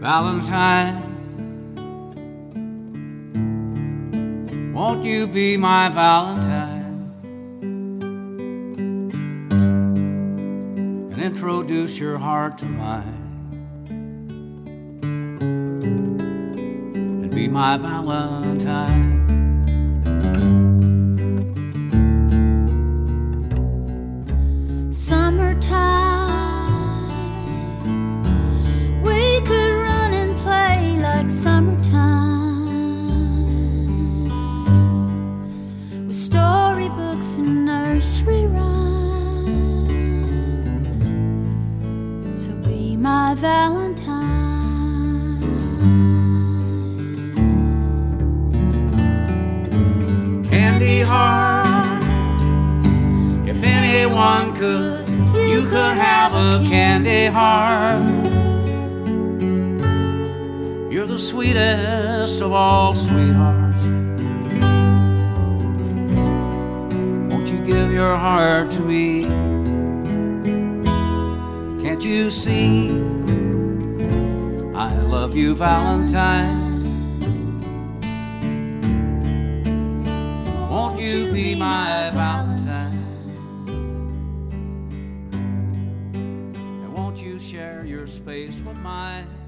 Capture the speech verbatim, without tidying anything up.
Valentine, won't you be my Valentine and introduce your heart to mine and be my Valentine. Summertime, we could run and play like summertime, with storybooks and nursery rhymes. So be my Valentine. Candy heart, if anyone could, you could have a candy heart. You're the sweetest of all sweethearts. Won't you give your heart to me? Can't you see I love you, Valentine? Won't you be my Valentine? Won't you share your space with mine?